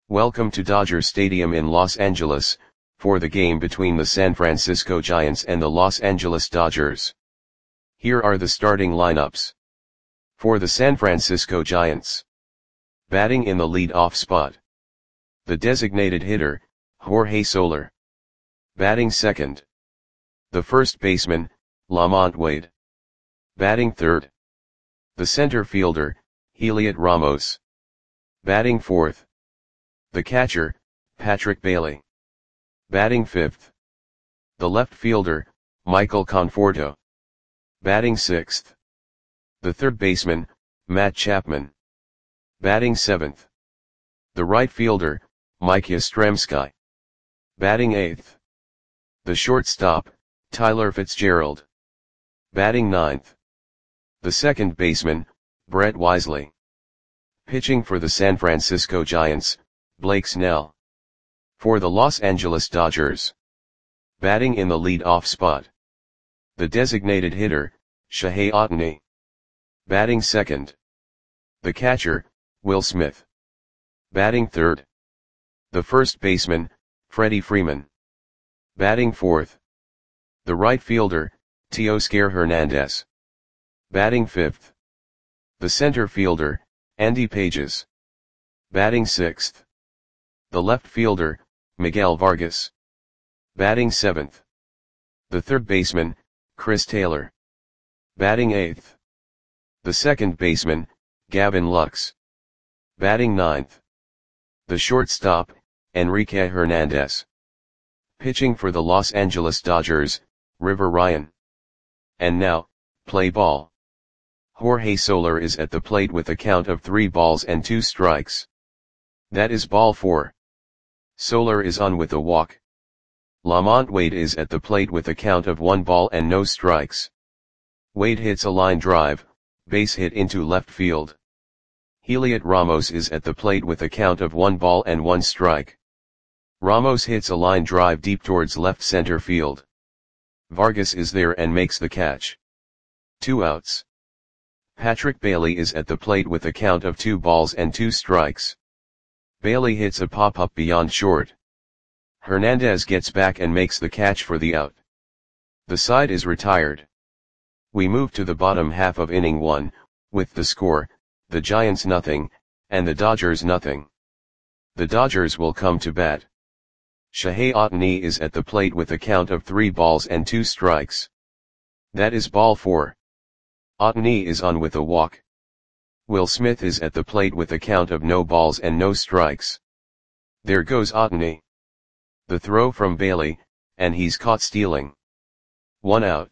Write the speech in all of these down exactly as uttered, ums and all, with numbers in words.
Welcome to Dodger Stadium in Los Angeles, for the game between the San Francisco Giants and the Los Angeles Dodgers. Here are the starting lineups. For the San Francisco Giants. Batting in the lead-off spot. The designated hitter, Jorge Soler. Batting second. The first baseman, LaMonte Wade. Batting third. The center fielder, Heliot Ramos. Batting fourth. The catcher, Patrick Bailey. Batting fifth. The left fielder, Michael Conforto. Batting sixth. The third baseman, Matt Chapman. Batting seventh. The right fielder, Mike Yastrzemski. Batting eighth. The shortstop, Tyler Fitzgerald. Batting ninth. The second baseman, Brett Wisely. Pitching for the San Francisco Giants, Blake Snell. For the Los Angeles Dodgers. Batting in the lead-off spot. The designated hitter, Shohei Ohtani. Batting second. The catcher, Will Smith. Batting third. The first baseman, Freddie Freeman. Batting fourth. The right fielder, Teoscar Hernandez. Batting fifth. The center fielder, Andy Pages. Batting sixth. The left fielder, Miguel Vargas. Batting seventh. The third baseman, Chris Taylor. Batting eighth. The second baseman, Gavin Lux. Batting ninth. The shortstop, Enrique Hernandez. Pitching for the Los Angeles Dodgers, River Ryan. And now, play ball. Jorge Soler is at the plate with a count of three balls and two strikes. That is ball four. Soler is on with a walk. LaMonte Wade is at the plate with a count of one ball and no strikes. Wade hits a line drive, base hit into left field. Heliot Ramos is at the plate with a count of one ball and one strike. Ramos hits a line drive deep towards left center field. Vargas is there and makes the catch. Two outs. Patrick Bailey is at the plate with a count of two balls and two strikes. Bailey hits a pop-up beyond short. Hernandez gets back and makes the catch for the out. The side is retired. We move to the bottom half of inning one, with the score, the Giants nothing, and the Dodgers nothing. The Dodgers will come to bat. Shohei Ohtani is at the plate with a count of three balls and two strikes. That is ball four. Ohtani is on with a walk. Will Smith is at the plate with a count of no balls and no strikes. There goes Ohtani. The throw from Bailey, and he's caught stealing. One out.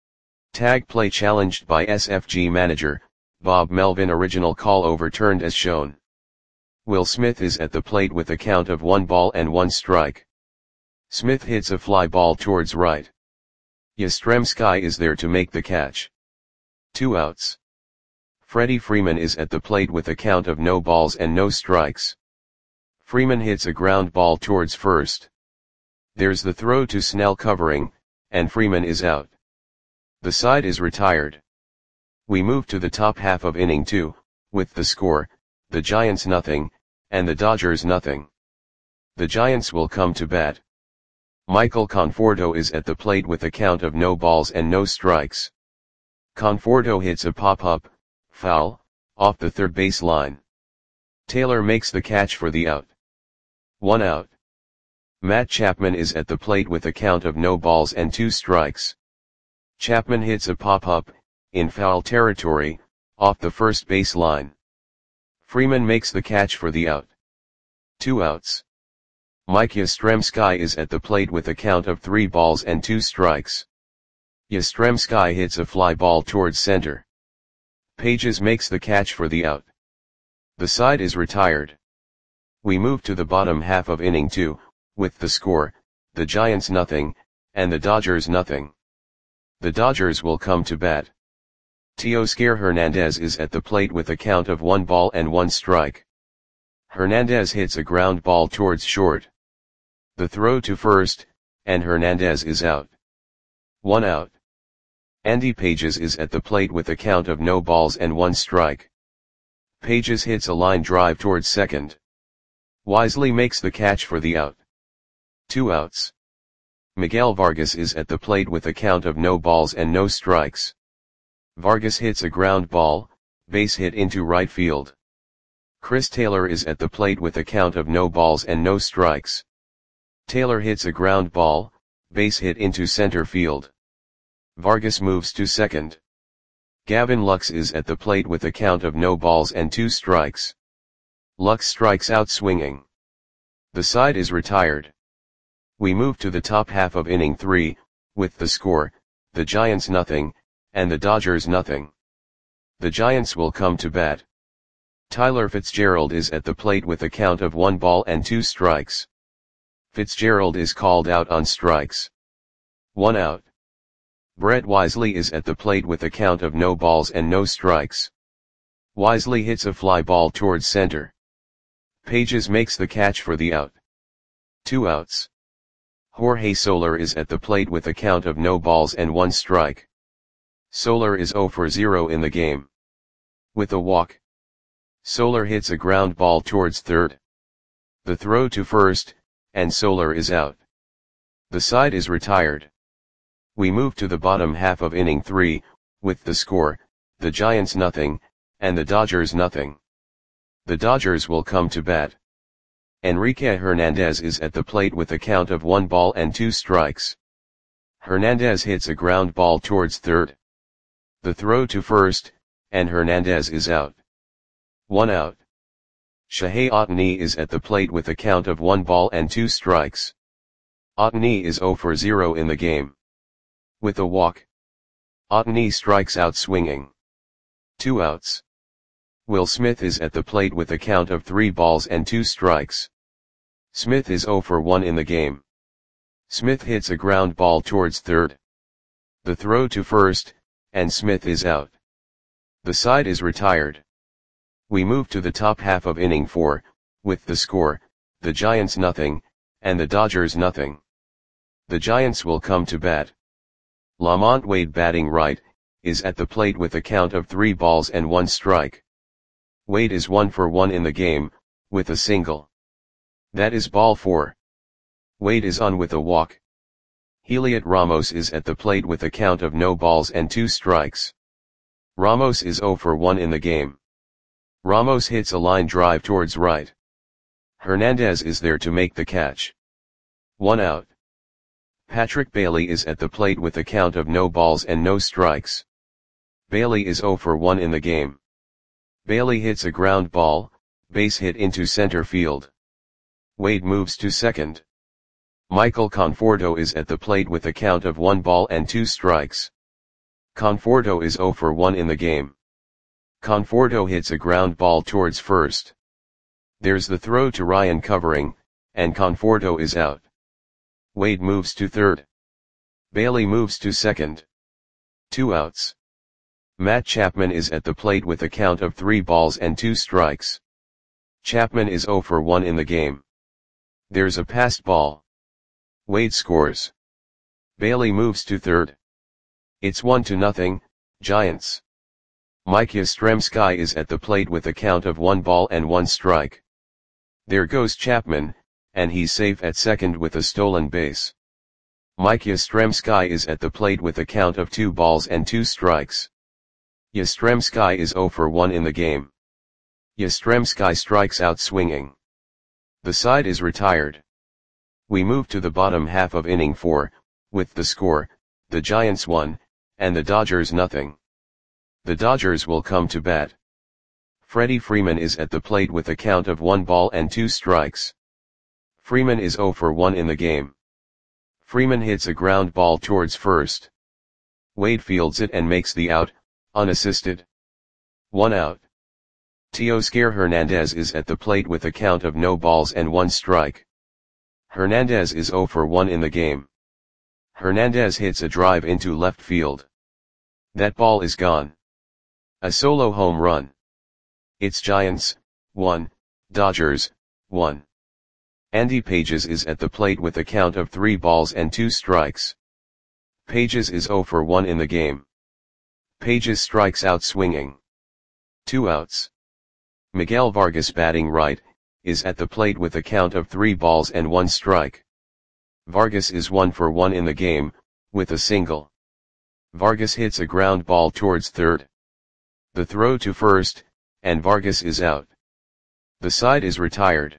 Tag play challenged by S F G manager, Bob Melvin. Original call overturned as shown. Will Smith is at the plate with a count of one ball and one strike. Smith hits a fly ball towards right. Yastrzemski is there to make the catch. Two outs. Freddie Freeman is at the plate with a count of no balls and no strikes. Freeman hits a ground ball towards first. There's the throw to Snell covering, and Freeman is out. The side is retired. We move to the top half of inning two, with the score, the Giants nothing, and the Dodgers nothing. The Giants will come to bat. Michael Conforto is at the plate with a count of no balls and no strikes. Conforto hits a pop-up, foul, off the third base line. Taylor makes the catch for the out. One out. Matt Chapman is at the plate with a count of no balls and two strikes. Chapman hits a pop-up, in foul territory, off the first base line. Freeman makes the catch for the out. Two outs. Mike Yastrzemski is at the plate with a count of three balls and two strikes. Yastrzemski hits a fly ball towards center. Pages makes the catch for the out. The side is retired. We move to the bottom half of inning two, with the score, the Giants nothing, and the Dodgers nothing. The Dodgers will come to bat. Teoscar Hernandez is at the plate with a count of one ball and one strike. Hernandez hits a ground ball towards short. The throw to first, and Hernandez is out. One out. Andy Pages is at the plate with a count of no balls and one strike. Pages hits a line drive towards second. Wisely makes the catch for the out. Two outs. Miguel Vargas is at the plate with a count of no balls and no strikes. Vargas hits a ground ball, base hit into right field. Chris Taylor is at the plate with a count of no balls and no strikes. Taylor hits a ground ball, base hit into center field. Vargas moves to second. Gavin Lux is at the plate with a count of no balls and two strikes. Lux strikes out swinging. The side is retired. We move to the top half of inning three, with the score, the Giants nothing, and the Dodgers nothing. The Giants will come to bat. Tyler Fitzgerald is at the plate with a count of one ball and two strikes. Fitzgerald is called out on strikes. One out. Brett Wisely is at the plate with a count of no balls and no strikes. Wisely hits a fly ball towards center. Pages makes the catch for the out. Two outs. Jorge Soler is at the plate with a count of no balls and one strike. Soler is zero for zero in the game. With a walk. Soler hits a ground ball towards third. The throw to first, and Soler is out. The side is retired. We move to the bottom half of inning three, with the score, the Giants nothing, and the Dodgers nothing. The Dodgers will come to bat. Enrique Hernandez is at the plate with a count of one ball and two strikes. Hernandez hits a ground ball towards third. The throw to first, and Hernandez is out. One out. Shohei Ohtani is at the plate with a count of one ball and two strikes. Ohtani is zero for zero in the game. With a walk. Ohtani strikes out swinging. Two outs. Will Smith is at the plate with a count of three balls and two strikes. Smith is zero for one in the game. Smith hits a ground ball towards third. The throw to first, and Smith is out. The side is retired. We move to the top half of inning four, with the score, the Giants nothing, and the Dodgers nothing. The Giants will come to bat. Lamont Wade batting right, is at the plate with a count of three balls and one strike. Wade is one for one in the game, with a single. That is ball four. Wade is on with a walk. Heliot Ramos is at the plate with a count of no balls and two strikes. Ramos is zero for one in the game. Ramos hits a line drive towards right. Hernandez is there to make the catch. One out. Patrick Bailey is at the plate with a count of no balls and no strikes. Bailey is zero for one in the game. Bailey hits a ground ball, base hit into center field. Wade moves to second. Michael Conforto is at the plate with a count of one ball and two strikes. Conforto is zero for one in the game. Conforto hits a ground ball towards first. There's the throw to Ryan covering, and Conforto is out. Wade moves to third. Bailey moves to second. Two outs. Matt Chapman is at the plate with a count of three balls and two strikes. Chapman is zero for one in the game. There's a passed ball. Wade scores. Bailey moves to third. It's one to nothing, Giants. Mike Yastrzemski is at the plate with a count of one ball and one strike. There goes Chapman, and he's safe at second with a stolen base. Mike Yastrzemski is at the plate with a count of two balls and two strikes. Yastrzemski is zero for one in the game. Yastrzemski strikes out swinging. The side is retired. We move to the bottom half of inning four, with the score, the Giants one, and the Dodgers nothing. The Dodgers will come to bat. Freddie Freeman is at the plate with a count of one ball and two strikes. Freeman is zero for one in the game. Freeman hits a ground ball towards first. Wade fields it and makes the out, unassisted. One out. Teoscar Hernandez is at the plate with a count of no balls and one strike. Hernandez is zero for one in the game. Hernandez hits a drive into left field. That ball is gone. A solo home run. It's Giants, one, Dodgers, one. Andy Pages is at the plate with a count of three balls and two strikes. Pages is zero for one in the game. Pages strikes out swinging. Two outs. Miguel Vargas batting right, is at the plate with a count of three balls and one strike. Vargas is one for one in the game, with a single. Vargas hits a ground ball towards third. The throw to first, and Vargas is out. The side is retired.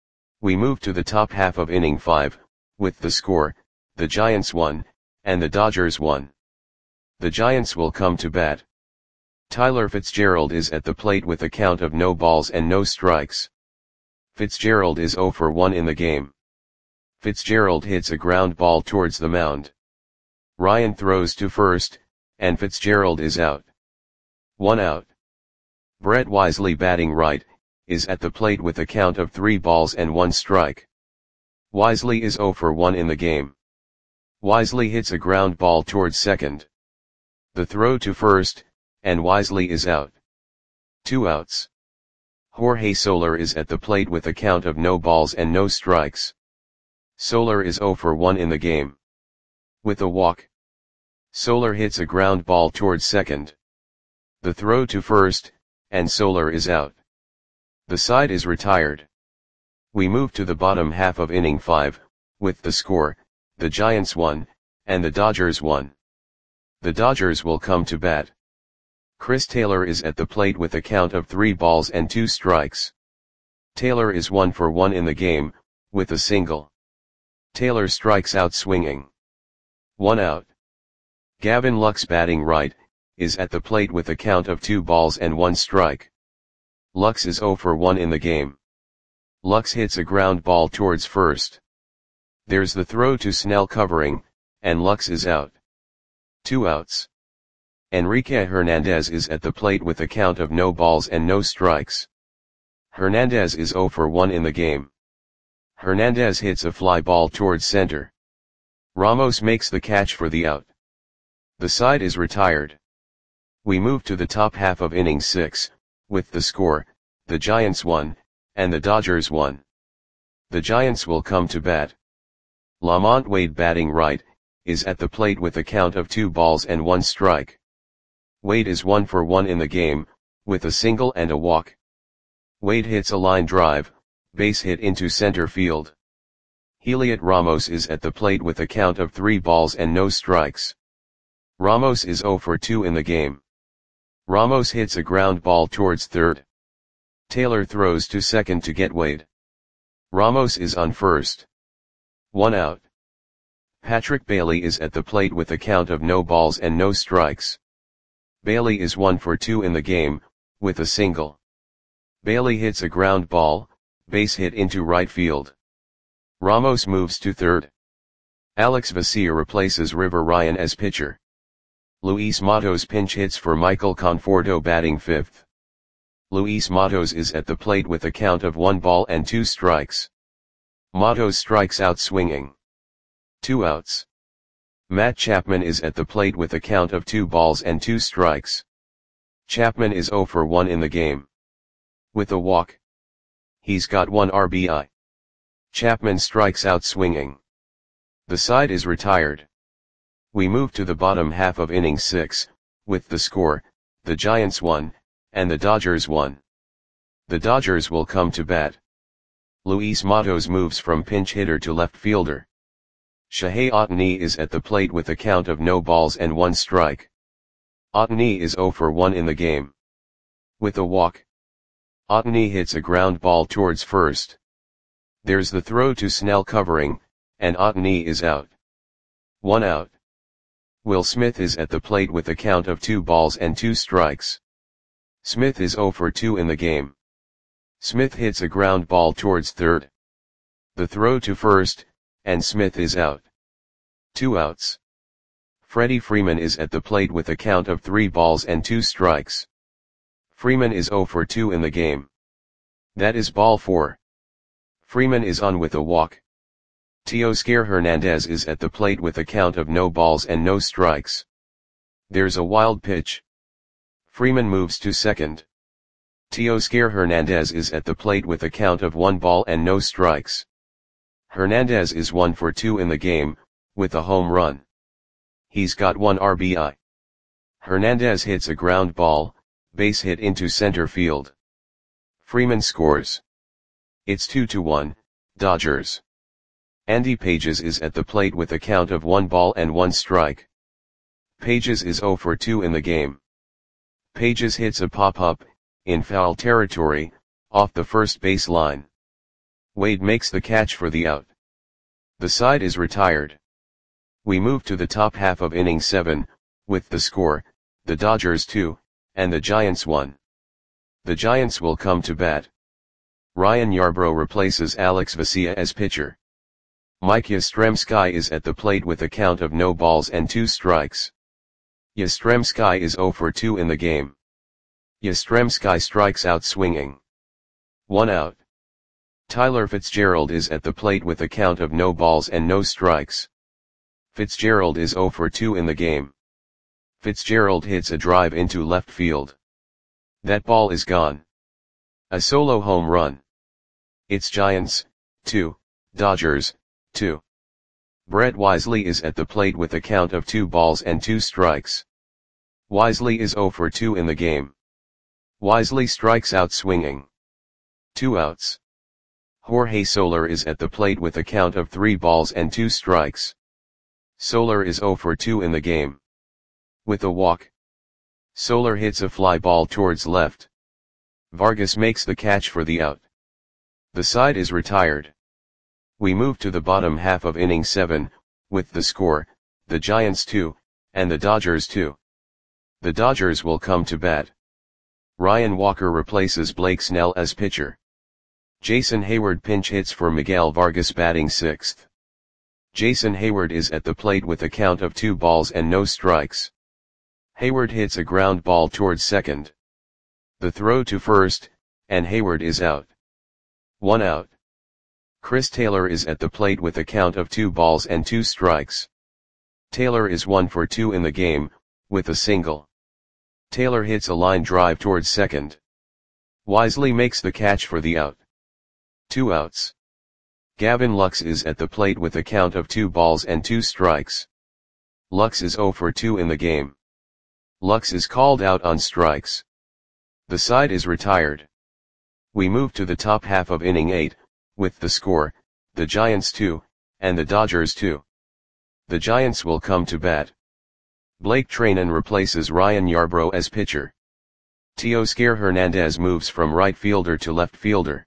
We move to the top half of inning five, with the score, the Giants won, and the Dodgers won. The Giants will come to bat. Tyler Fitzgerald is at the plate with a count of no balls and no strikes. Fitzgerald is zero for one in the game. Fitzgerald hits a ground ball towards the mound. Ryan throws to first, and Fitzgerald is out. One out. Brett Wisely, batting right, is at the plate with a count of three balls and one strike. Wisely is zero for one in the game. Wisely hits a ground ball towards second. The throw to first, and Wisely is out. Two outs. Jorge Soler is at the plate with a count of no balls and no strikes. Soler is zero for one in the game. With a walk. Soler hits a ground ball towards second. The throw to first, and Soler is out. The side is retired. We move to the bottom half of inning five, with the score, the Giants won, and the Dodgers won. The Dodgers will come to bat. Chris Taylor is at the plate with a count of three balls and two strikes. Taylor is one for one in the game, with a single. Taylor strikes out swinging. One out. Gavin Lux, batting right, is at the plate with a count of two balls and one strike. Lux is zero for one in the game. Lux hits a ground ball towards first. There's the throw to Snell covering, and Lux is out. Two outs. Enrique Hernandez is at the plate with a count of no balls and no strikes. Hernandez is zero for one in the game. Hernandez hits a fly ball towards center. Ramos makes the catch for the out. The side is retired. We move to the top half of inning six, with the score, the Giants won, and the Dodgers won. The Giants will come to bat. Lamont Wade, batting right, is at the plate with a count of two balls and one strike. Wade is one for one in the game, with a single and a walk. Wade hits a line drive, base hit into center field. Heliot Ramos is at the plate with a count of three balls and no strikes. Ramos is zero for two in the game. Ramos hits a ground ball towards third. Taylor throws to second to get Wade. Ramos is on first. One out. Patrick Bailey is at the plate with a count of no balls and no strikes. Bailey is one for two in the game, with a single. Bailey hits a ground ball, base hit into right field. Ramos moves to third. Alex Vesia replaces River Ryan as pitcher. Luis Matos pinch hits for Michael Conforto, batting fifth. Luis Matos is at the plate with a count of one ball and two strikes. Matos strikes out swinging. Two outs. Matt Chapman is at the plate with a count of two balls and two strikes. Chapman is zero for one in the game. With a walk. He's got one R B I. Chapman strikes out swinging. The side is retired. We move to the bottom half of inning six, with the score, the Giants won, and the Dodgers won. The Dodgers will come to bat. Luis Matos moves from pinch hitter to left fielder. Shohei Ohtani is at the plate with a count of no balls and one strike. Ohtani is zero for one in the game. With a walk. Ohtani hits a ground ball towards first. There's the throw to Snell covering, and Ohtani is out. One out. Will Smith is at the plate with a count of two balls and two strikes. Smith is zero for two in the game. Smith hits a ground ball towards third. The throw to first, and Smith is out. Two outs. Freddie Freeman is at the plate with a count of three balls and two strikes. Freeman is zero for two in the game. That is ball four. Freeman is on with a walk. Teoscar Hernandez is at the plate with a count of no balls and no strikes. There's a wild pitch. Freeman moves to second. Teoscar Hernandez is at the plate with a count of one ball and no strikes. Hernandez is one for two in the game, with a home run. He's got one R B I. Hernandez hits a ground ball, base hit into center field. Freeman scores. It's two to one, Dodgers. Andy Pages is at the plate with a count of one ball and one strike. Pages is oh for two in the game. Pages hits a pop-up, in foul territory, off the first base line. Wade makes the catch for the out. The side is retired. We move to the top half of inning seven, with the score, the Dodgers two, and the Giants one. The Giants will come to bat. Ryan Yarbrough replaces Alex Vesia as pitcher. Mike Yastrzemski is at the plate with a count of no balls and two strikes. Yastrzemski is oh for two in the game. Yastrzemski strikes out swinging. One out. Tyler Fitzgerald is at the plate with a count of no balls and no strikes. Fitzgerald is oh for two in the game. Fitzgerald hits a drive into left field. That ball is gone. A solo home run. It's Giants, two, Dodgers, two. Brett Wisely is at the plate with a count of two balls and two strikes. Wisely is oh for two in the game. Wisely strikes out swinging. Two outs. Jorge Soler is at the plate with a count of three balls and two strikes. Soler is oh for two in the game. With a walk. Soler hits a fly ball towards left. Vargas makes the catch for the out. The side is retired. We move to the bottom half of inning seven, with the score, the Giants two, and the Dodgers two. The Dodgers will come to bat. Ryan Walker replaces Blake Snell as pitcher. Jason Hayward pinch hits for Miguel Vargas batting sixth. Jason Hayward is at the plate with a count of two balls and no strikes. Hayward hits a ground ball towards second. The throw to first, and Hayward is out. One out. Chris Taylor is at the plate with a count of two balls and two strikes. Taylor is one for two in the game, with a single. Taylor hits a line drive towards second. Wisely makes the catch for the out. Two outs. Gavin Lux is at the plate with a count of two balls and two strikes. Lux is oh for two in the game. Lux is called out on strikes. The side is retired. We move to the top half of inning eight, with the score, the Giants two, and the Dodgers two. The Giants will come to bat. Blake Treinen replaces Ryan Yarbrough as pitcher. Teoscar Hernandez moves from right fielder to left fielder.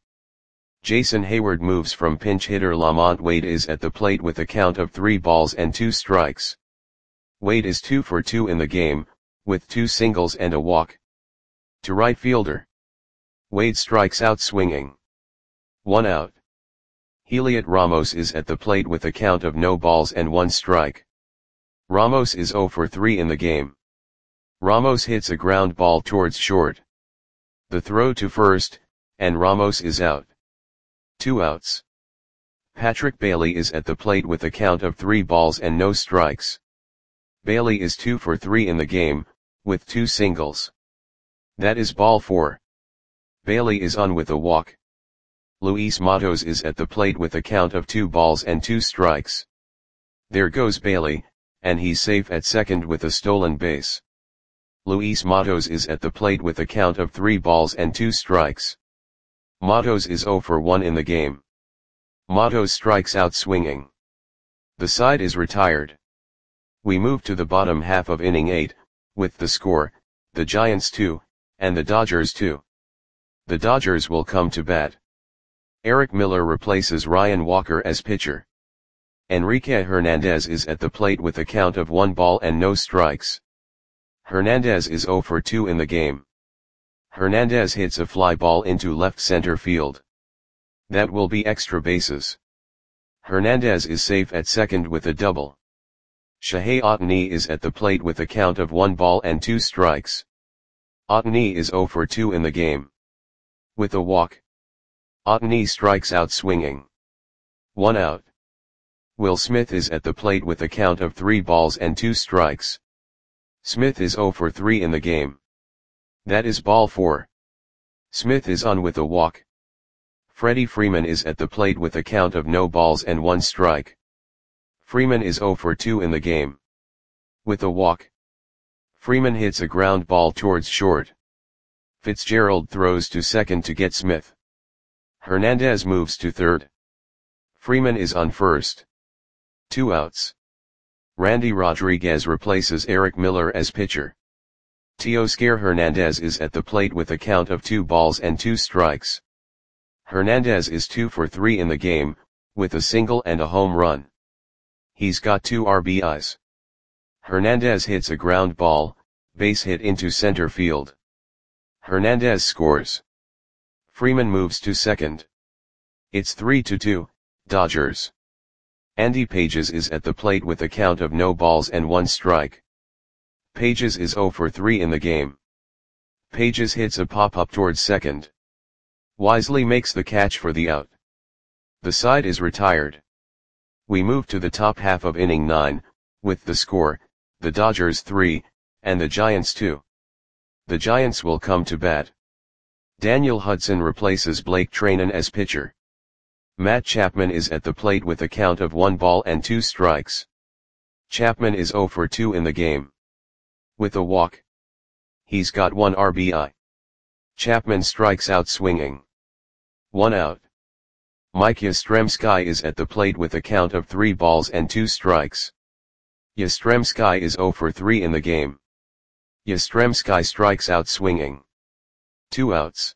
Jason Hayward moves from pinch hitter. Lamont Wade is at the plate with a count of three balls and two strikes. Wade is two for two in the game, with two singles and a walk. To right fielder. Wade strikes out swinging. One out. Heliot Ramos is at the plate with a count of no balls and one strike. Ramos is oh for three in the game. Ramos hits a ground ball towards short. The throw to first, and Ramos is out. Two outs. Patrick Bailey is at the plate with a count of three balls and no strikes. Bailey is two for three in the game, with two singles. That is ball four. Bailey is on with a walk. Luis Matos is at the plate with a count of two balls and two strikes. There goes Bailey, and he's safe at second with a stolen base. Luis Matos is at the plate with a count of three balls and two strikes. Matos is oh for one in the game. Matos strikes out swinging. The side is retired. We move to the bottom half of inning eight, with the score, the Giants two, and the Dodgers two. The Dodgers will come to bat. Eric Miller replaces Ryan Walker as pitcher. Enrique Hernandez is at the plate with a count of one ball and no strikes. Hernandez is oh for two in the game. Hernandez hits a fly ball into left center field. That will be extra bases. Hernandez is safe at second with a double. Shohei Ohtani is at the plate with a count of one ball and two strikes. Ohtani is oh for two in the game. With a walk. Ohtani strikes out swinging. One out. Will Smith is at the plate with a count of three balls and two strikes. Smith is oh for three in the game. That is ball four. Smith is on with a walk. Freddie Freeman is at the plate with a count of no balls and one strike. Freeman is oh for two in the game. With a walk. Freeman hits a ground ball towards short. Fitzgerald throws to second to get Smith. Hernandez moves to third. Freeman is on first. Two outs. Randy Rodriguez replaces Eric Miller as pitcher. Teoscar Hernandez is at the plate with a count of two balls and two strikes. Hernandez is two for three in the game, with a single and a home run. He's got two R B Is. Hernandez hits a ground ball, base hit into center field. Hernandez scores. Freeman moves to second. It's three to two, Dodgers. Andy Pages is at the plate with a count of no balls and one strike. Pages is zero for three in the game. Pages hits a pop-up towards second. Wisely makes the catch for the out. The side is retired. We move to the top half of inning nine, with the score, the Dodgers three, and the Giants two. The Giants will come to bat. Daniel Hudson replaces Blake Treinen as pitcher. Matt Chapman is at the plate with a count of one ball and two strikes. Chapman is zero for two in the game. With a walk. He's got one R B I. Chapman strikes out swinging. One out. Mike Yastrzemski is at the plate with a count of three balls and two strikes. Yastrzemski is zero for three in the game. Yastrzemski strikes out swinging. Two outs.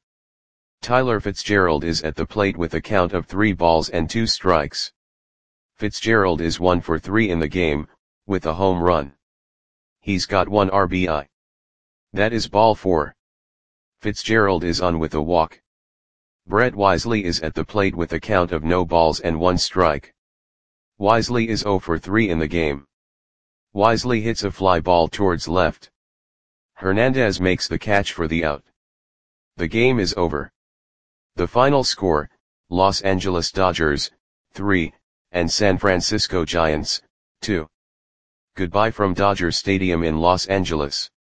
Tyler Fitzgerald is at the plate with a count of three balls and two strikes. Fitzgerald is one for three in the game, with a home run. He's got one R B I. That is ball four. Fitzgerald is on with a walk. Brett Wisely is at the plate with a count of no balls and one strike. Wisely is zero for three in the game. Wisely hits a fly ball towards left. Hernandez makes the catch for the out. The game is over. The final score, Los Angeles Dodgers, three, and San Francisco Giants, two. Goodbye from Dodger Stadium in Los Angeles.